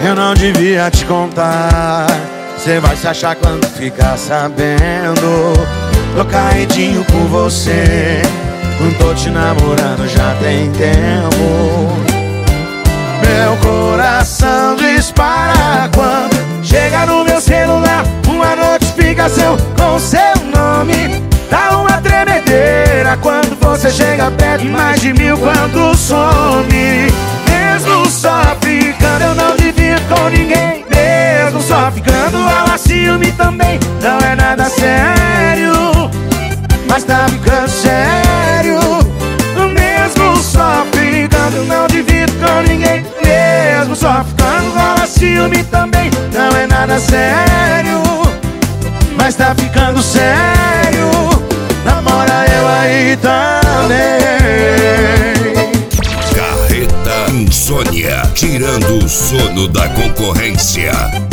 Eu não devia te contar, cê vai se achar quando ficar sabendo. Tô caidinho por você, não tô te namorando já tem tempo. Meu coração dispara quando chega no meu celular uma notificação com seu nome. Dá uma tremedeira quando você chega perto, mais de 1000 quando some. Mesmo só ficando, eu não divido com ninguém. Mesmo só ficando, rola ciúme também. Não é nada sério, mas tá ficando sério. Mesmo só ficando, não divido com ninguém. Mesmo só ficando, rola ciúme também. Não é nada sério, mas tá ficando sério. Namora eu aí também. Carreta Insônia, tirando o sono da concorrência.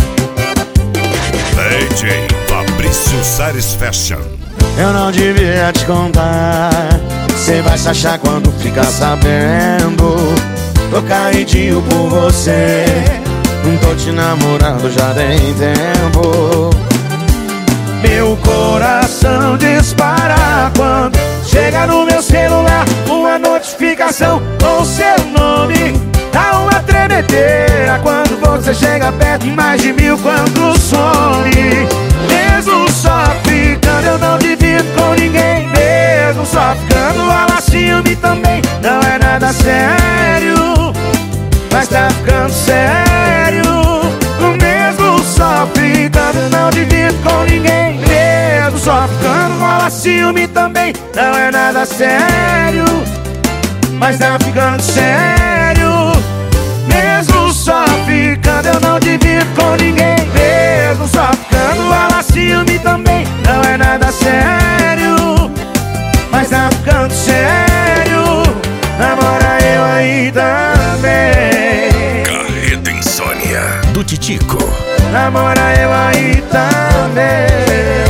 DJ Fabrício Sares Fashion. Eu não devia te contar, cê vai se achar quando ficar sabendo. Tô caidinho por você, não tô te namorando já tem tempo. Meu coração dispara quando chega no meu celular uma notificação com seu nome. Dá uma tremedeira quando você chega perto, mais de 1000 quando some. Mesmo só ficando, eu não divido com ninguém. Mesmo só ficando, rola ciúme também. Não é nada sério, mas tá ficando sério. Mesmo só ficando, não divido com ninguém. Mesmo só ficando, rola ciúme também. Não é nada sério, mas tá ficando sério. Mesmo só ficando, eu não divido com ninguém. Mesmo só ficando, rola ciúme também. Não é nada sério, mas tá ficando sério. Namora eu aí também. Carreta Insônia, do Titico. Namora eu aí também.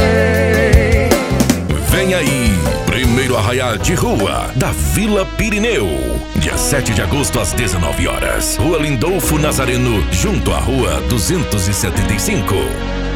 Vem aí, primeiro arraial de rua da Vila Pirineu. Dia 7 de agosto às 19 horas. Rua Lindolfo Nazareno, junto à Rua 275.